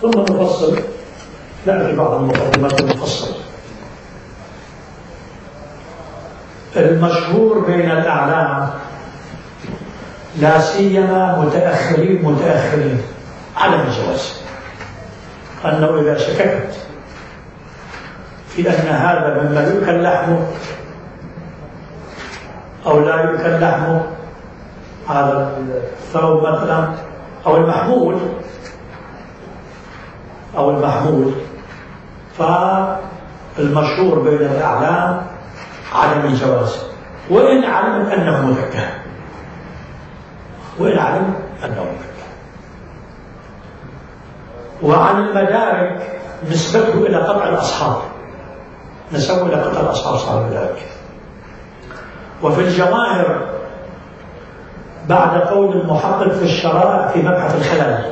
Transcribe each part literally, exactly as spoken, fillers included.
ثم نفصل، نأتي بعض المقدمات المفصلة. المشهور بين الأعلام لا سيما متأخرين متأخرين عدم الجواز، أنه إذا شككت في أن هذا مما يؤكل لحمه أو لا يؤكل لحمه، هذا الثوب مثلا أو المحمول أو المحمول فالمشهور بين الأعلام عدم الجواز، وإن علم أنه مذكى، وإن علم أنه مذكى. وعن المدارك نسبته إلى قطع الأصحاب، نسبه إلى قطع الأصحاب صار ذلك. وفي الجواهر بعد قول المحقق في الشرائع في مبحث الخلل،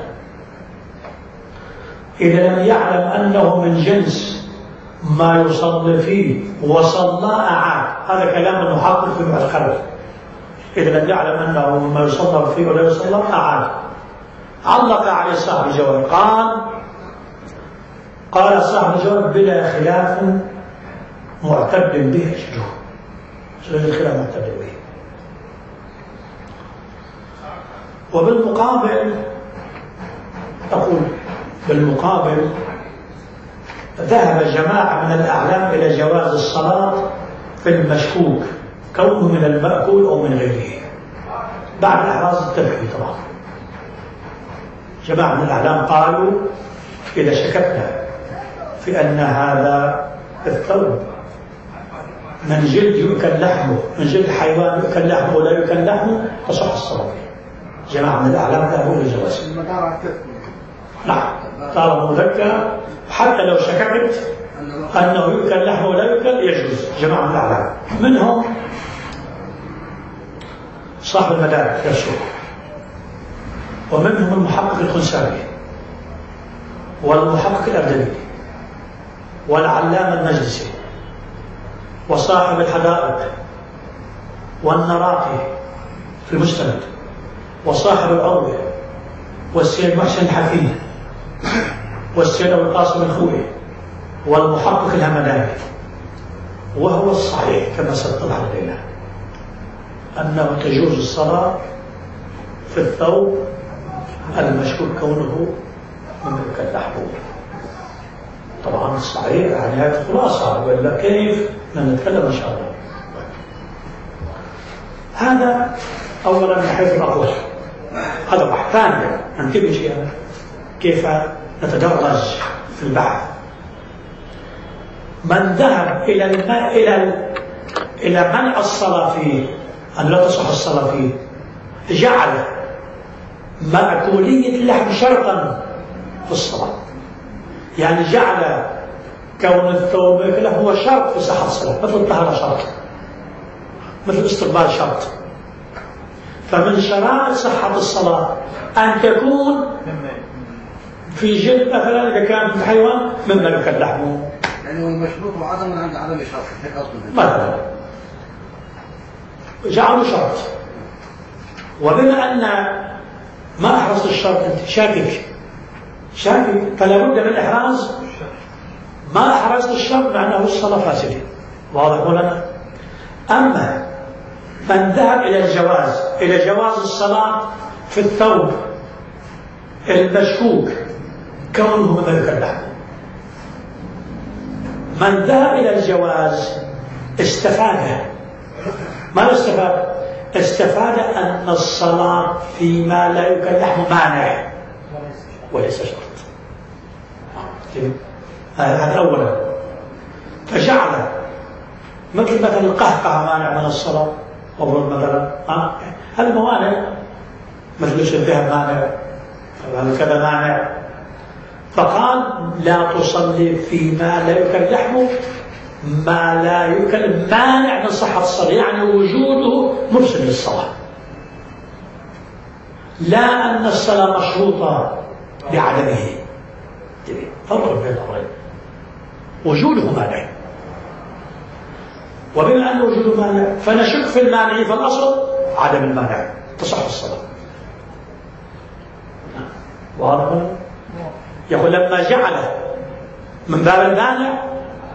إذا لم يعلم أنه من جنس ما يصلي فيه وصلى أعاد، هذا كلام المحقق في مبحث الخلل، إذا لم يعلم أنه ما يصلى فيه ولا يصلى أعاد. علق عليه صاحب الجواب قال قال صاحب الجواب بلا خلاف معتد به أجله، سبيل الخلاف معتد به. وبالمقابل أقول بالمقابل ذهب جماعة من الأعلام إلى جواز الصلاة في المشكوك كونه من المأكول أو من غيره بعد إحراز التبعي. طبعا جماعة من الأعلام قالوا إذا شككنا في أن هذا الثوب من جلد يؤكل لحمه، من جلد حيوان يؤكل لحمه ولا يؤكل لحمه، تصح الصلاة. جماعة من الأعلام ذهبوا إلى جواز. نعم، طالما مذكى حتى لو شككت أنه يؤكل لحمه ولا يؤكل يجوز. جماعة من الأعلام منهم صاحب المدارك يرسل، ومنهم المحقق الخنساوي والمحقق الأردبيلي والعلامة المجلسي وصاحب الحدائق والنراقي في المستند وصاحب العروة والسيد محسن الحكيم والسيد أبو القاسم الخوئي والمحقق الهمداني. وهو الصحيح كما سيتضح لنا أنه تجوز الصلاة في الثوب المشكوك كونه مملوك اللحم. طبعا الصحيح يعني هذه خلاصة، ولا كيف نتكلم إن شاء الله. هذا أولا من حيث الأقوال، هذا بحث. ثانيا ننتبه شيئا كيف نتدرج في البحث. من ذهب إلى الماء إلى إلى منع الصلاة فيه، أن لا تصح الصلاة فيه، جعل مأكولية اللحم شرطا في الصلاة، يعني جعل كون الثوب له هو شرط في صحة الصلاة، مثل الطهارة شرط، مثل الاستقبال شرط. فمن شرائط صحة الصلاة أن تكون في جلد مثلا إذا كان في حيوان مما يؤكل لحمه، يعني هو المشروط وعدم عند عدم الشرط مثلا جعلوا شرط. وبما أن ما أحرص الشرط أنت شاكك شاكك فلا بد من إحراز ما أحرزت الشرط معناه الصلاة فاسدة. واضح لنا؟ أما من ذهب إلى الجواز إلى جواز الصلاة في الثوب المشكوك كونه مما يؤكل لحمه، من ذهب إلى الجواز استفاد. ما استفاد؟ استفاد أن الصلاة فيما لا يؤكل لحمه مانع وليس شرط. هذا أولا. فجعل مثل مثلا القهقه مانع من الصلاة، أو مثلا هذا موانع، مثل الذهب مانع، هذا كذا مانع. فقال لا تصلي فيما لا يؤكل لحمه، ما لا يؤكل مانع من صحة الصلاة، يعني وجوده مفسد للصلاة، لا أن الصلاة مشروطة بعدمه. فرق بين الأمرين، وجوده مانع. وبما أن وجوده مانع فنشك في المانع، فالأصل عدم المانع تصح الصلاة. واضح؟ يقول لما جعل من باب المانع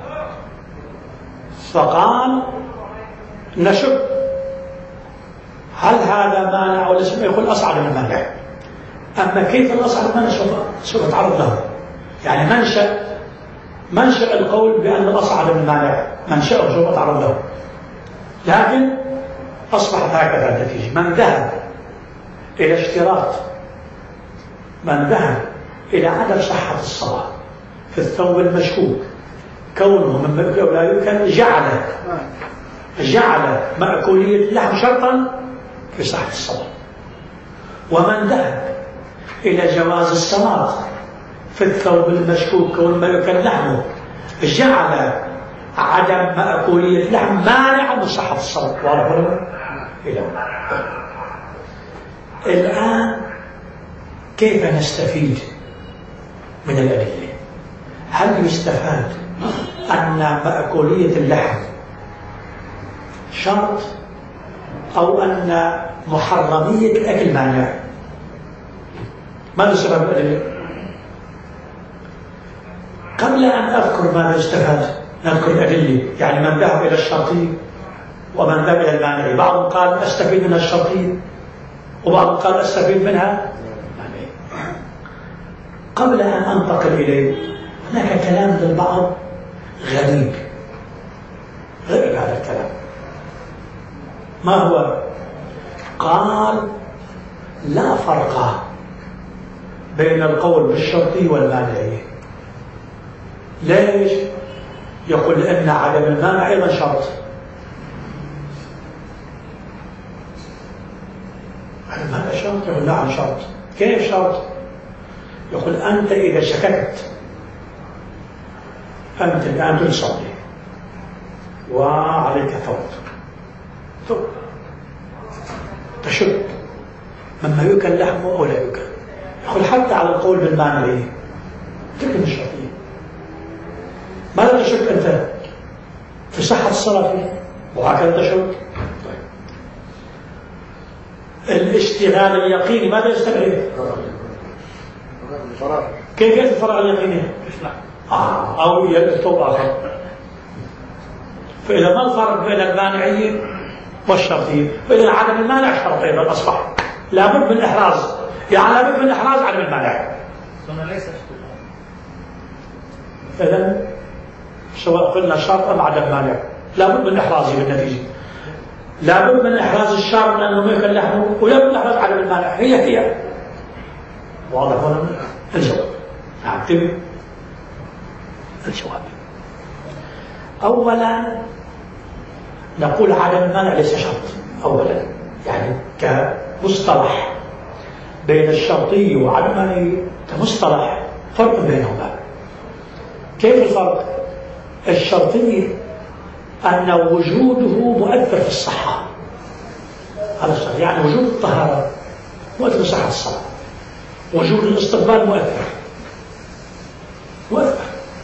فقال نشك هل هذا مانع ولا اسمه؟ يقول أصعد من المانع. أما كيف الأصعد من المانع سوف أتعرض له. يعني منشأ منشأ القول بأن الأصعد من المانع منشأه سوف أتعرض له، لكن أصبحت هكذا النتيجة. من ذهب إلى اشتراط من ذهب إلى عدم صحة الصلاة في الثوب المشكوك كونه من مأكول لا يمكن جعل جعل مأكولية اللحم شرطا في صحة الصلاة. ومن ذهب إلى جواز الصلاة في الثوب المشكوك كونه ما يمكن لحمه جعل عدم مأكولية اللحم مانعا من صحة الصلاة. واضح إلى الآن كيف نستفيد من الأدلة؟ هل يستفاد أن مأكولية اللحم شرط أو أن محرمية الأكل مانع؟ ماذا سبب الأدلة؟ قبل أن أذكر ماذا يستفاد نذكر الأدلة. يعني من ذهب إلى الشرطي ومن ذهب إلى المانع. بعضهم قال أستفيد منها الشرطي وبعضهم قال أستفيد منها. قبل أن أنتقل إليه هناك كلام للبعض غريب غريب هذا الكلام. ما هو؟ قال لا فرق بين القول بالشرطي والمانعي. ليش؟ يقول لأن عدم المانع أيضا شرط. هذا شرط؟ يقول نعم شرط. كيف شرط؟ يقول أنت إذا شككت أنت الآن تصلي وعليك ثوب ثوب تشك مما يؤكل لحمه أو لا يؤكل. يقول حتى على القول بالمانعي تلك الشرطية. ماذا تشك أنت؟ في صحة الصلاة فيه وهكذا تشك. طيب. الاشتغال اليقيني ماذا يستغرق؟ كيف يتفرع اليقيني؟ آه. أو يكتب آخر. فإذا ما الفرق بين المانعية والشرطية؟ فإذا عدم المانع شرط أيضا أصبح لابد من الإحراز. يعني لابد من الإحراز عدم المانع. إذن سواء قلنا شرط أم عدم مانع لابد من إحرازه بالنتيجة. لابد من إحراز الشرط لأنه ما يكون لحمه ولابد من إحراز عدم المانع. هي هي واضح هنا الجواب. نعم تبي الجواب. أولا نقول عدم المانع ليس شرط أولا، يعني كمصطلح بين الشرطي وعدم المانع كمصطلح فرق بينهما. كيف الفرق؟ الشرطي أن وجوده مؤثر في الصحة. هذا الشرط يعني وجود الطهارة مؤثر في صحة الصلاة. وجود الاستقبال مؤثر مؤثر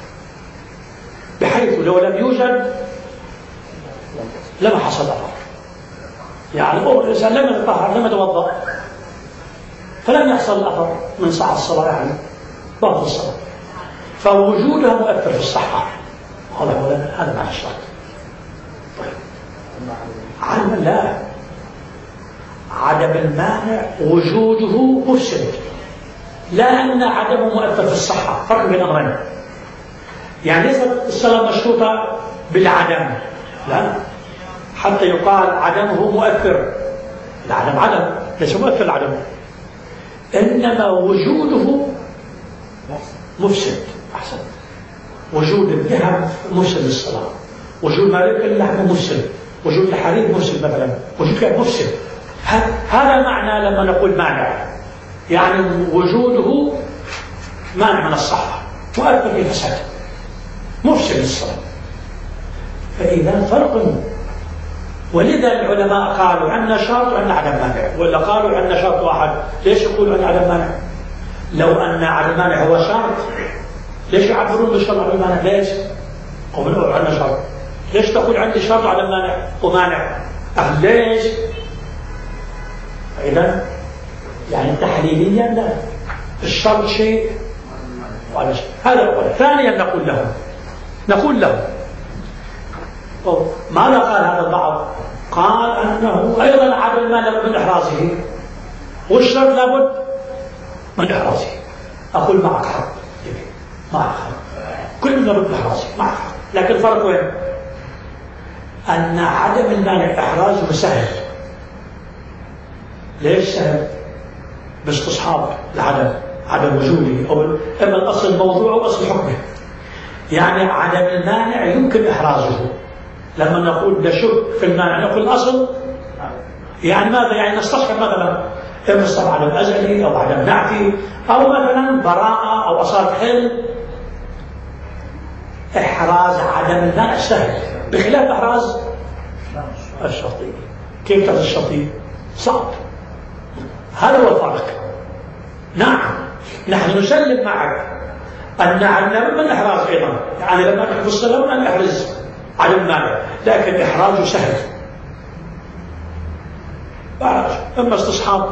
بحيث لو لم يوجد لما حصل أثر. يعني الإنسان لم يتطهر لم يتوضأ فلم يحصل أثر من صحة الصلاة، يعني ضعف الصلاة. فوجودها مؤثر في الصحة. هذا هو هذا معنى الشرط. طيب علما لا عدم المانع وجوده مفسد، لا أن عدمه مؤثر في الصحة. فرق بين أمرين. يعني ليست الصلاة مشروطة بالعدم، لا، حتى يقال عدمه مؤثر. العدم عدم ليس مؤثر العدم، إنما وجوده مفسد. أحسن. وجود الذهب مفسد للصلاة، وجود ما يأكل اللحم مفسد، وجود الحليب مفسد مثلا، وجود كذا مفسد. هذا معنى لما نقول مانع، يعني وجوده مانع من الصحة مؤثر في الفساد مفسد للصلاة. فإذا فرق. ولذا العلماء قالوا عندنا شرط وعندنا عدم مانع، ولا قالوا عندنا شرط واحد. ليش يقولوا عندنا عدم مانع؟ لو أن عدم مانع هو شرط ليش يعبرون بالشرط عدم مانع؟ ليش؟ قولوا عندنا شرط. ليش تقول عندي شرط وعدم مانع ومانع؟ أه ليش؟ إذا يعني تحليليا لا، الشرط شيء وعلى شيء. هذا أولا. ثانيا نقول له نقول له ماذا قال هذا البعض؟ قال أنه أيضا عدم المانع من إحرازه، والشرط لابد من إحرازه. أقول معك حق، معك حق، كل من لابد من إحرازه، معك حق، لكن الفرق وين؟ أن عدم المانع إحرازه سهل. ليش سهل؟ باستصحاب العدم، عدم وجوده، أو إما الأصل الموضوع أو أصل حكمه. يعني عدم المانع يمكن إحرازه. لما نقول نشك في المانع نقول الأصل، يعني ماذا؟ يعني نستصحب مثلا إما الصبر عدم أزلي أو عدم نعفي أو مثلا براءة أو أصالة حل. إحراز عدم المانع سهل بخلاف إحراز الشرطي. كيف تحرز الشرطي؟ صعب. هذا هو الفرق. نعم نحن نسلم معك أن عدم من إحراز أيضا، يعني لما نحب السلام أن نحرز عدم المانع، لكن إحراجه سهل. أما استصحاب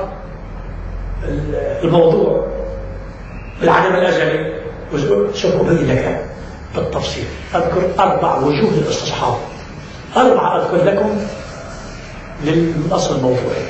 الموضوع بالعدم الأزلي سوف أبين لك بالتفصيل. أذكر أربع وجوه للاستصحاب، أربعة أذكر لكم للأصل الموضوعي،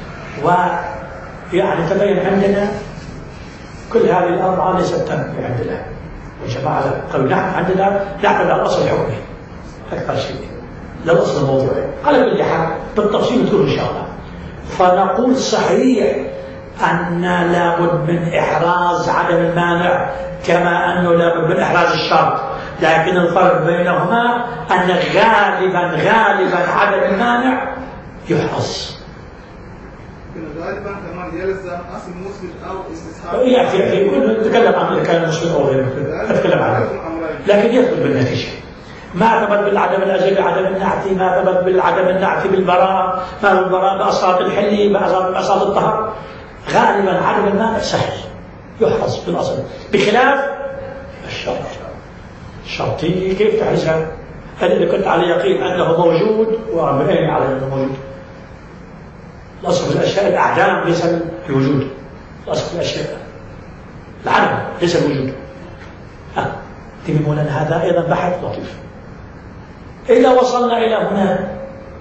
ويعني تبين عندنا كل هذه الأربعة ليست تنمية عندنا، وجماعة قالوا نحن عندنا نعتمد على الأصل الحكمي أكثر شيء للأصل الموضوعي. على كل حال بالتفصيل تقول إن شاء الله. فنقول صحيح أن لابد من إحراز عدم المانع كما أنه لابد من إحراز الشرط، لكن الفرق بينهما أن غالبا غالبا عدم المانع يحرز. غالبا كمان يلزم أصل مثبت أو استصحاب. يعني في كل نتكلم عن إذا كان مثبت أو غير مثبت، أتكلم عنه، لكن يثبت بالنتيجة. ما اعتمد بالعدم الأزلي عدم النعتي، ما اعتمد بالعدم النعتي بالبراءة، ما بالبراءة بأصالة الحل، بأصالة الطهر. غالبا عدم المانع سهل يحرز بالأصل، بخلاف الشرط. الشرطي كيف تحرزها؟ هل إذا كنت على يقين أنه موجود، ومن أين على أنه موجود؟ الأصل في الأشياء الأعدام ليس الوجود، الأصل في الأشياء العدم ليس الوجود. ها تبين أن هذا أيضا بحث لطيف. إذا وصلنا إلى هنا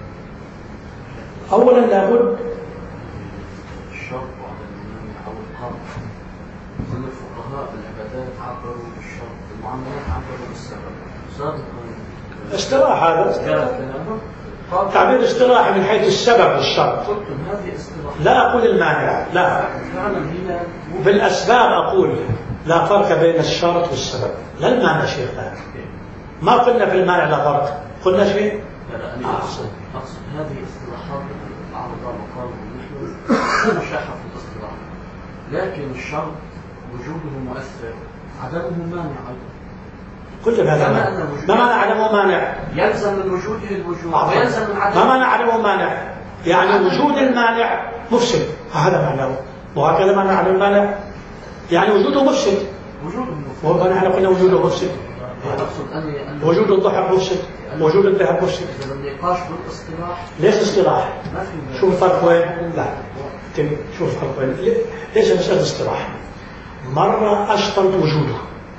أولا لابد الشرط وعدم المانع أو القرض. مثل الفقهاء بالعبادات عبروا بالشرط، المعاملات عبروا بالسبب. سابقا اصطلاح هذا تعبير اصطلاحي من حيث السبب والشرط. لا أقول المانع، لا، بالأسباب أقول لا فرق بين الشرط والسبب، لا المانع شيخنا. ما قلنا في المانع لا فرق، قلنا شيء؟ لا أنا أقصد أقصد هذه اصطلاحات العرضة وقالوا نحن لا نشاحة في الاصطلاح، لكن الشرط وجوده مؤثر، عدمه مانع أيضا. كل هذا ما معنى عدمه مانع؟ يلزم من وجوده الوجود ويلزم من عدمه. ما معنى عدمه مانع؟ يعني وجود المانع مفسد، هذا معناه. وهكذا معنى عدم المانع يعني وجوده مفسد. وجوده مفسد. ونحن قلنا وجوده مفسد. وجود الضحك مفسد، وجود الذهب مفسد. إذا النقاش بالاصطلاح ليش اصطلاح؟ شوف الفرق وين؟ لا شوف الفرق وين؟ ليش مسألة اصطلاح؟ مرة أشترط وجوده،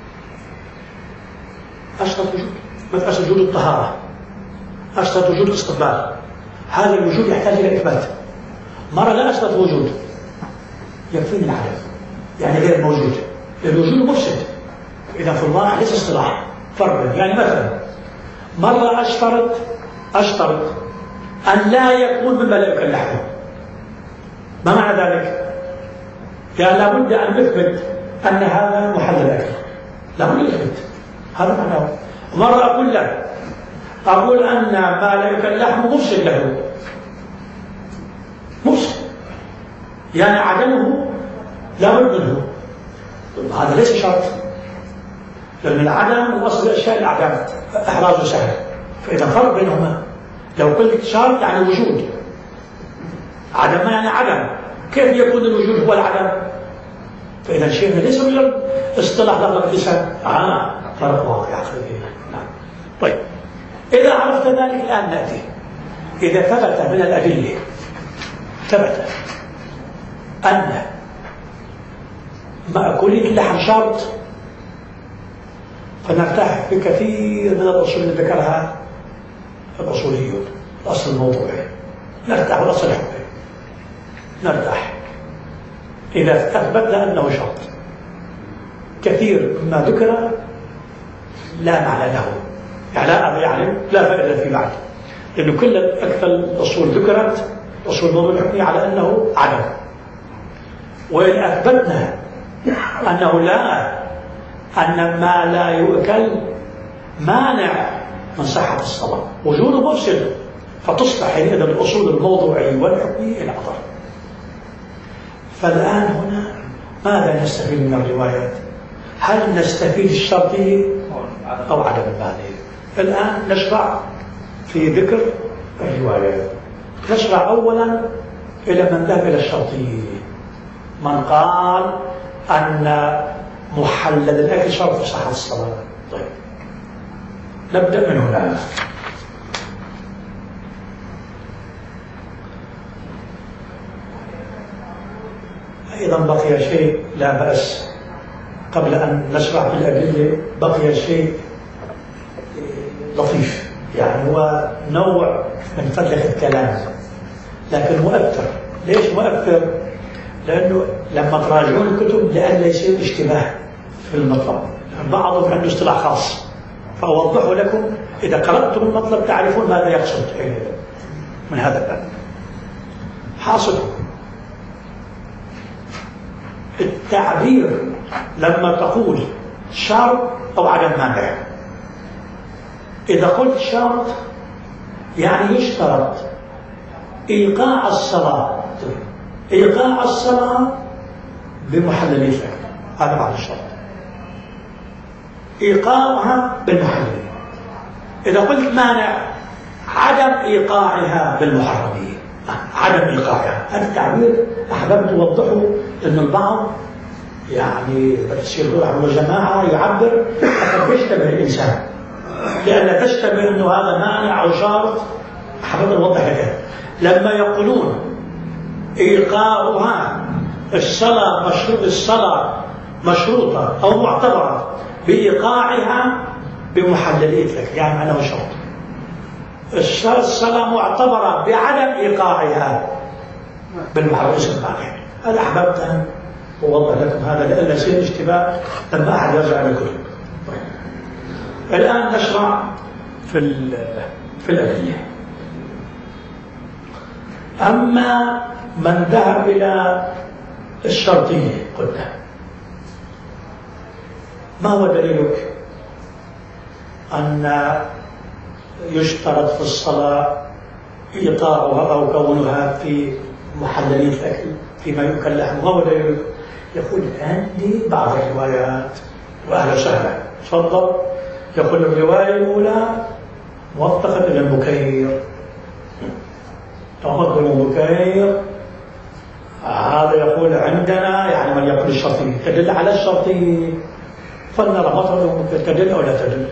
أشترط وجود، مثل أشترط وجود الطهارة، أشترط وجود الاستقبال، هذا الوجود يحتاج إلى إثبات. مرة لا أشترط وجود، يكفيني العدم، يعني غير موجود، الوجود مفسد. إذا في الواقع ليس اصطلاح، فرق. يعني مثلا مرة أشترط أشترط أن لا يكون مما لا يؤكل لحمه. ما معنى ذلك؟ يعني لابد أن نثبت أن هذا محلل أكل، لابد نثبت هذا معناه. مرة أقول لا، أقول أن ما لا يؤكل لحمه مفسد له، مفسد، يعني عدمه لابد منه. هذا ليس شرط، لأن العدم من أصل الأشياء الأعدام، إحرازه سهل. فإذا فرق بينهما، لو قلت شرط يعني وجود، عدم يعني عدم، كيف يكون الوجود هو العدم؟ فإذا شيء ليس مجرد اصطلاح لفظ اللسان، آه فرق واقع. نعم. طيب إذا عرفت ذلك الآن نأتي إذا ثبت من الأدلة ثبت أن مأكولة اللحم شرط، فنرتاح في كثير من الأصول اللي ذكرها الأصوليون، الأصل الموضوعي نرتاح، والأصل الحكمي نرتاح إذا أثبتنا أنه شرط. كثير مما ذكر لا معنى له، يعني لا يعني لا فائدة في معنى، لأنه كل أكثر الأصول ذكرت أصول الموضوع الحكمي على أنه عدم. وإن أثبتنا أنه لا، أن ما لا يؤكل مانع من صحة الصلاة، وجوده مفسد، فتصبح حينئذ الأصول الموضوعي والحكمي الأضر. فالآن هنا ماذا نستفيد من الروايات؟ هل نستفيد الشرطية أو عدم المعنى؟ الآن نشرع في ذكر الروايات. نشرع أولا إلى من ذهب إلى الشرطية، من قال أن محلل الأكل شرط في صحة الصلاة. طيب نبدأ من هنا. أيضا بقي شيء لا بأس قبل أن نشرع في الأدلة، بقي شيء لطيف، يعني هو نوع من فضلة الكلام لكن مؤثر. ليش مؤثر؟ لأنه لما تراجعون الكتب لأن يصير اشتباه في المطلب، بعضهم عنده اصطلاح خاص، فأوضحه لكم إذا قرأتم المطلب تعرفون ماذا يقصد من هذا الباب. حاصل التعبير لما تقول شرط أو عدم مانع، إذا قلت شرط يعني يشترط إيقاع الصلاة، إيقاع الصلاة بمحلل الفعل، هذا معنى الشرط، إيقاعها بالمحلل. إذا قلت مانع عدم إيقاعها بالمحرمية، عدم إيقاعها. هذا التعبير أحببت أوضحه لأن البعض يعني بتصير روح وجماعة يعبر أخذ يشتبه الإنسان، لأن تشتبه أنه هذا مانع أو شرط. أحببت أوضح هذا. لما يقولون إيقاعها الصلاة مشروط، الصلاة مشروطة أو معتبرة بإيقاعها بمحللية لك، يعني معناه شرط. الصلاة معتبرة بعدم إيقاعها بالمحرم اسم مانع. هذا أحببت أن أوضح لكم هذا لأن يصير اشتباه لما أحد يرجع للكتب. الآن نشرع في في الأدلة. أما من ذهب إلى الشرطية قلنا ما هو دليلك أن يشترط في الصلاة إيقاعها أو كونها في محللية الأكل فيما يؤكل لحمه؟ ما هو دليلك؟ يقول عندي بعض الروايات. وأهلا وسهلا، تفضل. يقول الرواية الأولى موثقة إلى المكير، تأخذ المكير، هذا يقول عندنا يعني من يقول الشرطية تدل على الشرطية، فلنرى مطلب تدل أو لا تدل.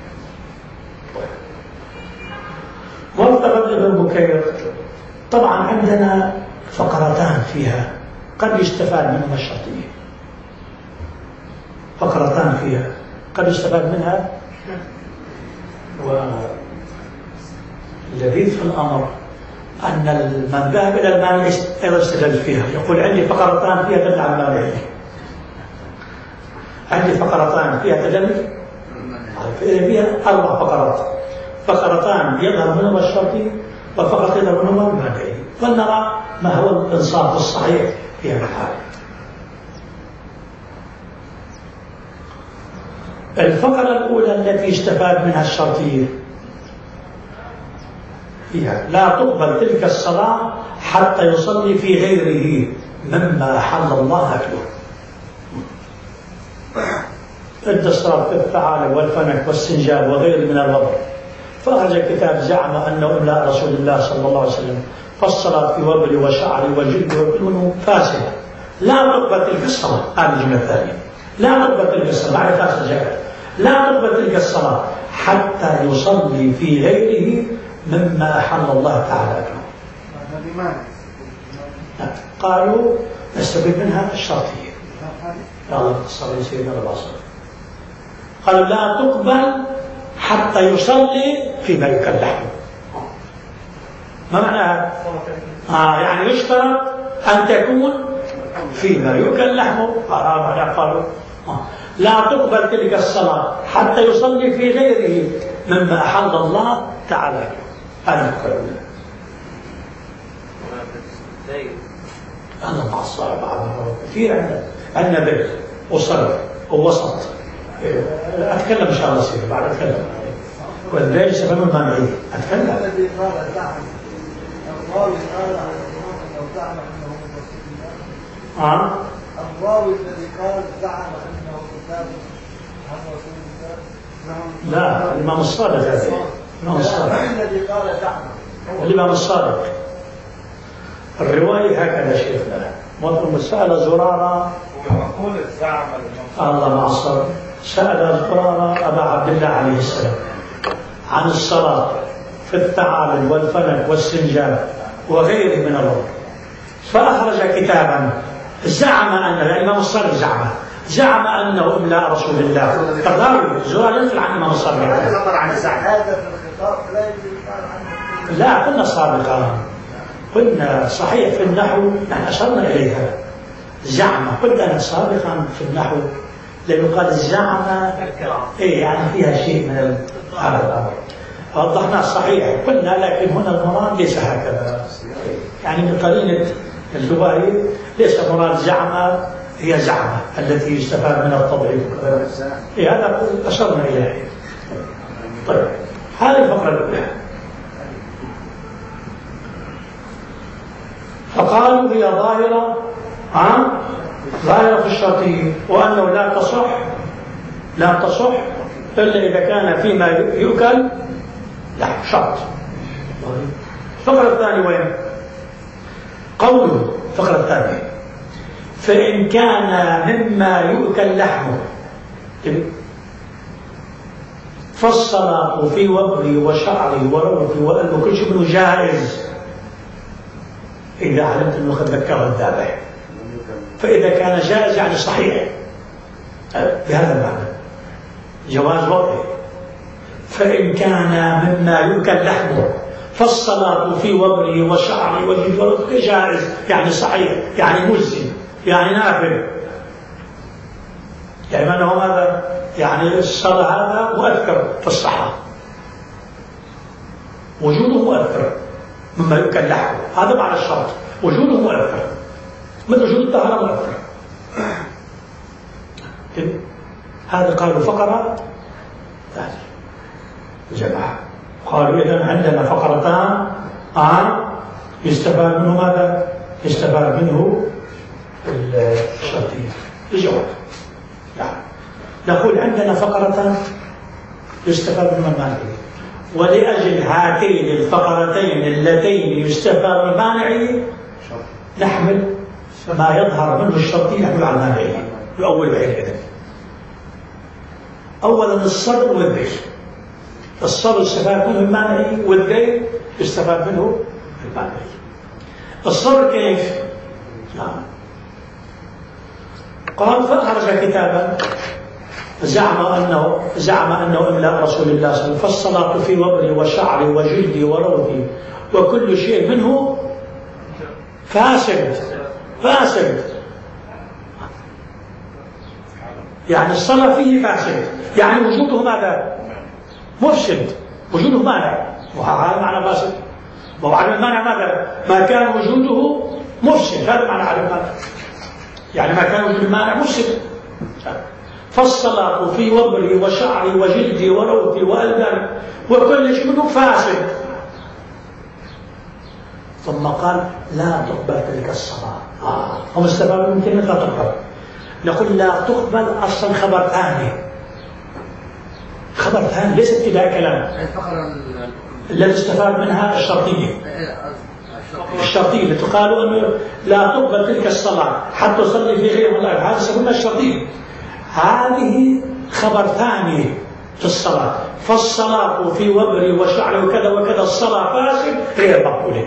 موثقة إلى المكير طبعا عندنا فقرتان فيها قد يستفاد منهما الشرطية، فقرتان فيها قد يستفاد منها. والذي في الأمر أن من ذهب إلى المانع أيضا استدل فيها، يقول عندي فقرتان فيها تدل على المانع، عندي فقرتان فيها تدل، فيها أربع فقرات، فقرتان يظهر منهما الشرطي وفقط يظهر منهما المانع. فلنرى ما هو الإنصاف الصحيح في هذا الحال. الفقرة الأولى التي استفاد منها الشرطية فيها لا تقبل تلك الصلاة حتى يصلي في غيره مما حل الله أكله. ادى الصلاة في الثعالب والفنك والسنجاب وغيره من الوضع، فأخرج كتاب زعم أنه إملاء رسول الله صلى الله عليه وسلم، فالصلاة في وبل وشعر وجلد وكله فاسدة، لا تقبل تلك الصلاة. هذه الجملة الثانية، لا تقبل تلك الصلاة بعد فاسد جاءت، لا تقبل تلك الصلاة حتى يصلي في غيره مما أحل الله تعالى له. قالوا نستفيد منها الشرطية. يلا صلي سيدنا البصر. قالوا لا تقبل حتى يصلي فيما يؤكل لحمه. ما معنى آه يعني يشترط أن تكون فيما يؤكل لحمه. آه معنى قالوا آه. لا تقبل تلك الصلاة حتى يصلي في غيره مما أحل الله تعالى. أنا أقول أنا مع الصلاة كثير عندنا عندنا بيت وصرف ووسط. أتكلم إن شاء الله سيدي بعد أتكلم والبيت سبب المانعين أتكلم. الذي قال زعم الراوي قال عن أنه زعم أنه رسول الله. آه الراوي الذي قال زعم أنه كتاب عن رسول الله. لا الإمام الصادق هذا الإمام الصادق الذي قال زعم الإمام الصادق. الرواية هكذا شيخنا مطلوب سأل زرارة ويقول الزعم الله مع الصبر سأل زرارة أبا عبد الله عليه السلام عن الصلاة في الثعالب والفلك والسنجاب وغيره من الأمور فأخرج كتابا زعم أن الإمام الصادق زعم زعم أنه إملاء رسول الله. الراوي زرارة ينقل عن الإمام الصادق عن الزعم هذا في الخطاب لا يجوز يقال عنه. لا قلنا سابقا قلنا صحيح في النحو نحن أشرنا إليها زعم قلنا سابقا في النحو لأنه قال الزعم إيه يعني فيها شيء من هذا الأمر وضحنا صحيح قلنا لكن هنا المراد ليس هكذا يعني من قرينة اللغوية ليس مراد زعم هي زعمة التي يستفاد منها التضعيف إيه هذا أشرنا إليه. طيب هذه الفقرة الأولى. فقالوا هي ظاهرة عن ظاهرة في الشرطية وأنه لا تصح لا تصح إلا إذا كان فيما يؤكل لا شرط. الفقرة الثانية وين؟ قوله الفقرة الثانية فإن كان مما يؤكل لحمه فالصلاة في وبري وشعري وروثي وقلب كل شيء منه جائز إذا علمت أنه قد ذكر الذابح. فإذا كان جائز يعني صحيح بهذا المعنى جواز وضعه. فإن كان مما يؤكل لحمه فالصلاة في وبري وشعري وجلد جائز يعني صحيح يعني مجزي يعني نافل. يعني معنى ماذا؟ يعني الصلاة هذا مؤثر في الصحة وجوده مؤثر مما يؤكل لحمه هذا معنى الشرط وجوده مؤثر مثل وجود الطهارة مؤثر. هذا قالوا فقرة ثانية جماعة قالوا إذن عندنا فقرتان آن يستفاد منه ماذا؟ يستفاد منه الشرطية الجواب. يعني نقول عندنا فقرتان يستفاد منه المانعية ولأجل هاتين الفقرتين اللتين يستفاد من المانعية نحمل ما يظهر منه الشرطية نحمل على المانعية يؤول بعيد إذن. أولا الصبر والذيل. الصبر يستفاد منه المانعية والذيل يستفاد منه المانعية. الصبر كيف؟ نعم قال فأخرج كتابا زعم أنه زعم أنه إملاء رسول الله صلى الله عليه وسلم فالصلاة في وبري وشعري وجلدي وروثي وكل شيء منه فاسد فاسد يعني الصلاة فيه فاسد يعني وجوده ماذا؟ مفسد وجوده مانع وهذا معنى فاسد. وعلى المانع ماذا؟ ما كان وجوده مفسد هذا معنى على المانع يعني ما كان وجود المانع مفسد. فالصلاة في وبري وشعري وجلدي وروثي وألباني وكل شيء منه فاسد. ثم قال لا تقبل تلك الصلاة. آه. هم استفادوا من كلمة لا تقبل. نقول لا تقبل أصلا خبر ثاني خبر ثاني ليس ابتداء كلام. الذي استفاد منها الشرطية الشرطية اللي تقالوا أنه لا تقبل تلك الصلاة حتى تصلي في غير الله هذا سموها الشرطية. هذه خبر ثاني في الصلاة. فالصلاة في وبري وشعري وكذا وكذا الصلاة فاسد غير مقبولة.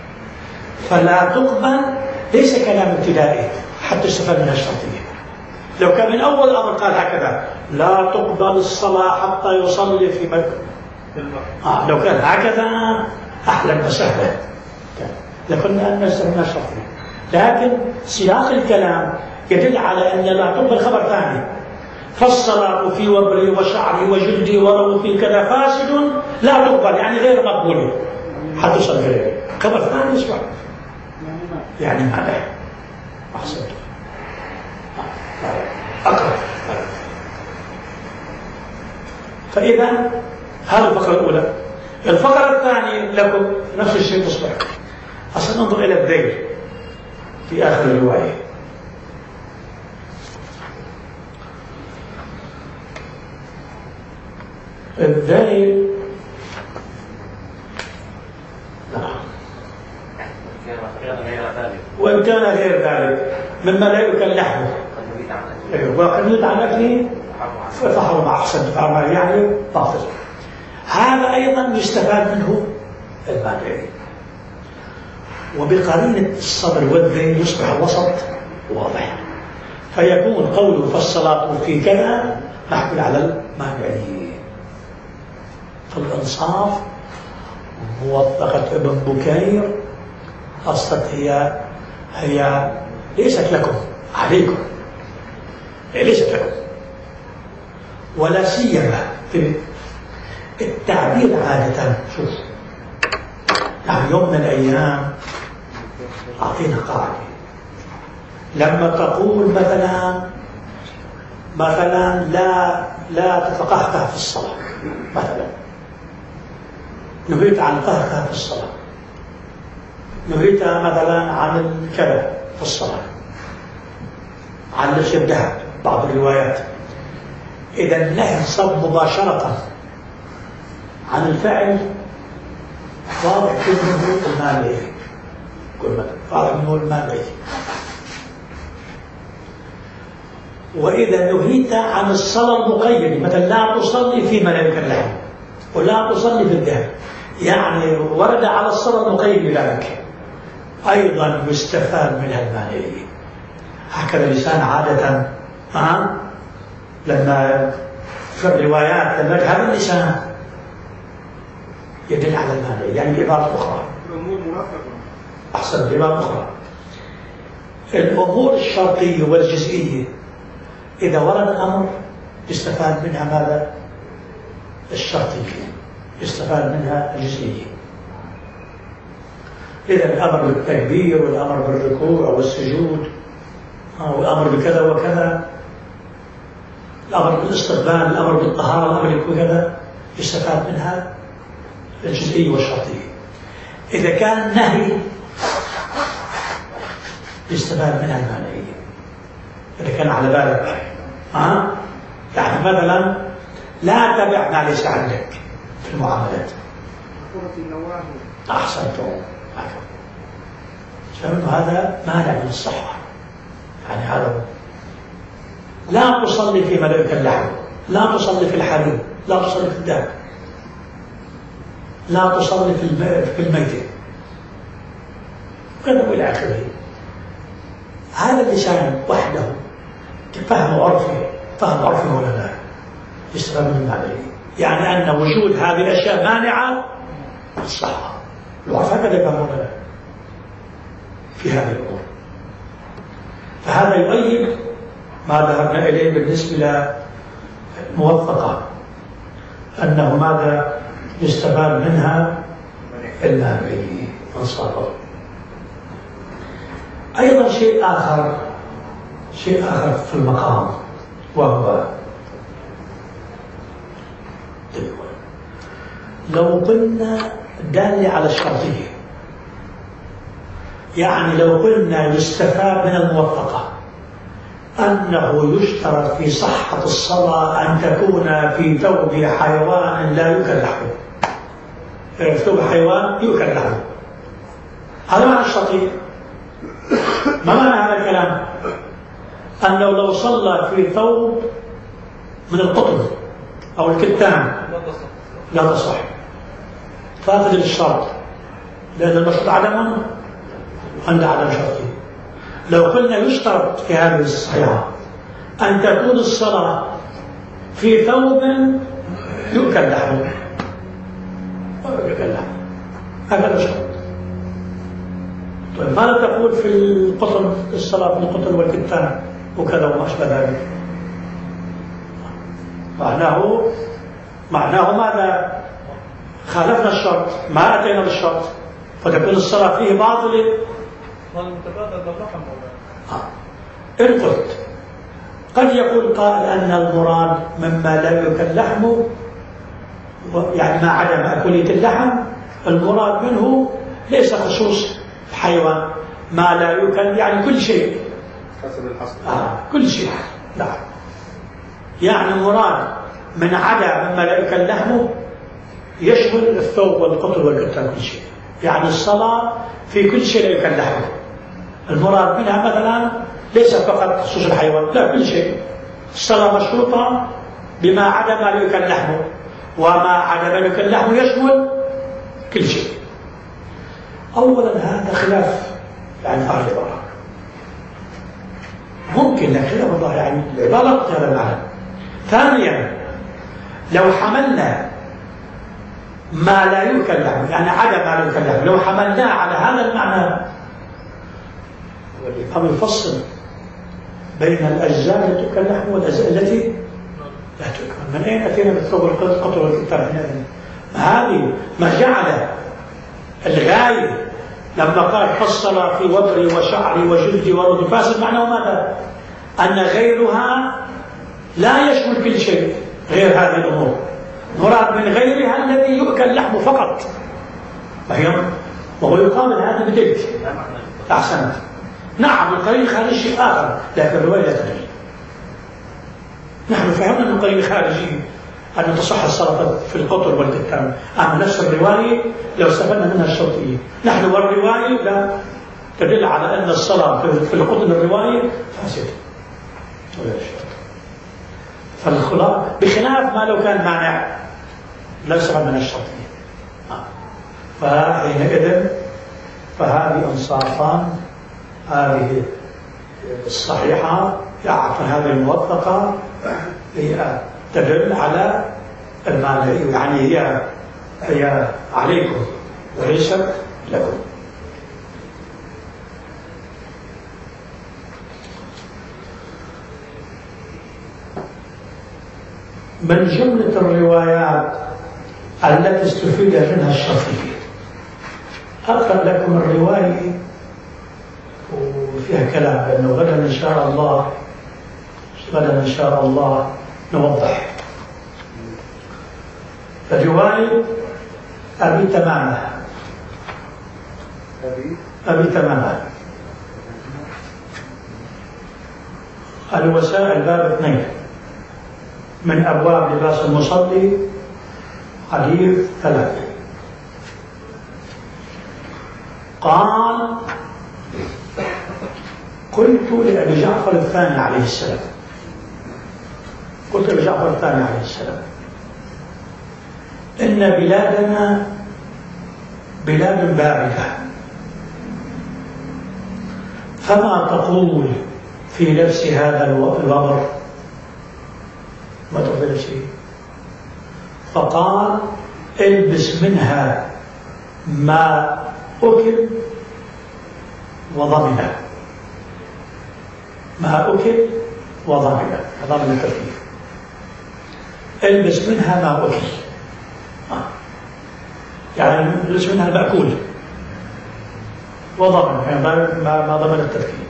فلا تقبل ليس كلام ابتدائي حتى يستفاد منها الشرطية. لو كان من أول الأمر قال هكذا لا تقبل الصلاة حتى يصلي في مكة، آه لو كان هكذا أهلا وسهلا لكنا أن نستمع شرطي. لكن سياق الكلام يدل على أن لا تقبل خبر ثاني، فالصلاة في وبري وشعري وجلدي وروثي كذا فاسد لا تقبل، يعني غير مقبول حتى يصلي غيره. خبر ثاني يسمع يعني ماذا؟ أحسنت أقرأ. فإذا هذه الفقرة الأولى. الفقرة الثانية لكم نفس الشيء تصبح. أصلا ننظر إلى الذيل في آخر الرواية. الذيل وإن كان غير ذلك مما لا يؤكل لحمه وقد يدعى أكله فحرم أحسن فعما يعني باطل. هذا أيضا يستفاد منه المانعين. وبقرينة الصبر والذيل يصبح الوسط واضح، فيكون قوله فالصلاة في كذا محمول على المانعين. فالإنصاف موثقة ابن بكير أصلا هي هي ليست لكم عليكم، هي ليست لكم، ولا سيما في التعبير عادة. شوف يعني يوم من الأيام أعطينا قاعدة، لما تقول مثلا مثلا لا لا تتقهقه في الصلاة، مثلا نهيت عن القهقه في الصلاة، نهيت مثلا عن الكذا في الصلاة، عن الشبهة بعض الروايات. إذا النهي صب مباشرة عن الفعل واضح منه المانع، واضح منه المانع. وإذا نهيت عن الصلاة المقيد مثلا لا تصلي في ملائكة اللحم ولا تصلي في الذهب، يعني ورد على الصلاة المقيد بذلك، أيضا يستفاد منها المانع. هكذا اللسان عادة أه؟ لما في الروايات لما هذا اللسان يدل على المانع، يعني بعبارة أخرى أحسن بعبارة أخرى الأمور الشرطية والجزئية إذا ورد الأمر يستفاد منها ماذا؟ الشرطية، يستفاد منها الجزئية. إذا الأمر بالتكبير والأمر بالركوع والسجود والأمر بكذا وكذا، الأمر بالاستقبال، الأمر بالطهارة، الأمر بكذا، يستفاد منها الجزئية والشرطية. إذا كان نهي يستفاد منها المانعية. إذا كان على بالك ها يعني مثلا لا تبع ما ليس عندك في المعاملات. أحسنتم. فهمتوا؟ هذا مانع من الصحة. يعني هذا لا تصلي في ملائكة اللحم، لا تصلي في الحريم، لا تصلي في الذهب، لا تصلي في الميتة كذا إلى آخره. هذا اللسان وحده فهم عرفي، فهم عرفي ولا لا يستفاد من المعنى، يعني أن وجود هذه الأشياء مانعة للصحة. العرف هكذا يفهمون لا في هذه الأمور. فهذا يؤيد ما ذهبنا إليه بالنسبة للموثقة، أنه ماذا يستفاد منها المانعي انصافا. أيضا شيء آخر شيء آخر في المقام، وهو لو قلنا دالة على الشرطية، يعني لو قلنا يستفاد من الموثقة أنه يشترط في صحة الصلاة أن تكون في ثوب حيوان لا يؤكل لحمه، في ثوب حيوان يؤكل لحمه، هذا معنى الشرطية. ما معنى هذا الكلام؟ أنه لو صلى في ثوب من القطن أو الكتان لا تصح، فاقد للشرط، لأن المشروط عدم عند عدم شرطه. لو قلنا يشترط في هذه الصحيحة أن تكون الصلاة في ثوب يؤكل لحمه يؤكل لحمه هذا شرط. طيب ماذا تقول في القطن الصلاة في القطن والكتان وكذا وما أشبه ذلك؟ معناه معناه ماذا؟ خالفنا الشرط، ما أتينا بالشرط، فتكون الصلاة فيه باطلة. والمتبادل باللحم إن قلت قد يقول قائل أن المراد مما لا يؤكل لحمه، يعني ما عدا مأكولية اللحم، المراد منه ليس خصوص حيوان، ما لا يؤكل يعني كل شيء حسب الحصر. آه كل شيء. لا يعني المراد من عدا مما لا يؤكل لحمه يشمل الثوب والقطن والكتان كل شيء، يعني الصلاة في كل شيء لا يؤكل لحمه. المراد منها مثلا ليس فقط خصوص الحيوان، لا كل شيء. الصلاة مشروطة بما عدا ما لا يؤكل لحمه، وما عدا ما لا يؤكل لحمه يشمل كل شيء. أولا هذا خلاف يعني ظاهر العبارة، ممكن لك خلاف الظاهر يعني العبارة هذا المعنى. ثانيا لو حملنا ما لا يؤكل لحمه يعني عدا ما لا يؤكل لحمه، لو حملناه على هذا المعنى والإمام يفصل بين الأجزاء التي تؤكل لحمه والأجزاء التي لا تؤكل. من أين أتينا بالثوب والقطن والكتان؟ هذه ما جعل الغاية لما قال فصل في وبري وشعري وجلدي ورد فاسد، معناه ماذا؟ أن غيرها لا يشمل كل شيء غير هذه الأمور، مراد من غيرها الذي يؤكل لحمه فقط. وهو يقابل هذا بدليل. أحسنت. نعم القرين خارجي شيء آخر، لكن الرواية لا تدل. نحن فهمنا أن القرين خارجي أن تصح الصلاة في القطر والكتان، أما نفس الرواية لو استفدنا منها الشرطية. نحن والرواية لا تدل على أن الصلاة في القطر الرواية فاسدة. فالخلاف بخلاف ما لو كان مانع لا يستفاد من الشرطية. فحينئذ فهذه انصافان، هذه الصحيحة عفوا هذه الموثقة هي تدل على المعنى، يعني هي هي عليكم وليست لكم. من جملة الروايات التي استفيد منها الشافعي أقرأ لكم الرواية وفيها كلام، لأنه غدا إن شاء الله غدا إن شاء الله نوضح. رواية أبي تمامة أبي أبي تمامة الوسائل باب اثنين من أبواب لباس المصلي حديث ثلاثة. قال قلت لأبي جعفر الثاني عليه السلام قلت لأبي جعفر الثاني عليه السلام إن بلادنا بلاد باردة، فما تقول في لبس هذا الوبر؟ ما تقول شيء. فقال البس منها ما أكل وضمن، ما أكل وضمن، ضمن التكليف. البس منها ما أكل، يعني البس منها المأكول، وضمن يعني ما ما ضمن التكليف.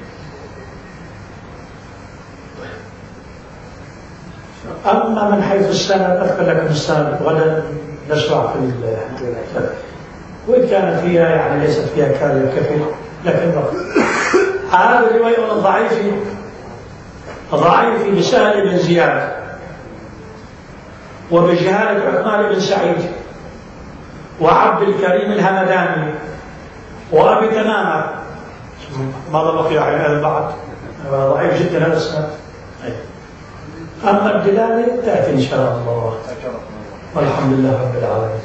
أما من حيث السند أذكر لكم السند غدا نشرع في الثلاث، وإن كانت فيها يعني ليست فيها كارثة كثير، لكن هذه الرواية ضعيفة ضعيفة بسهل بن زياد وبجهالة عثمان بن سعيد وعبد الكريم الهمداني وأبي تمامة، ماذا بقي على بعض؟ ضعيف جدا هذا السند. أما الدلالة تأتي إن شاء الله، والحمد لله رب العالمين.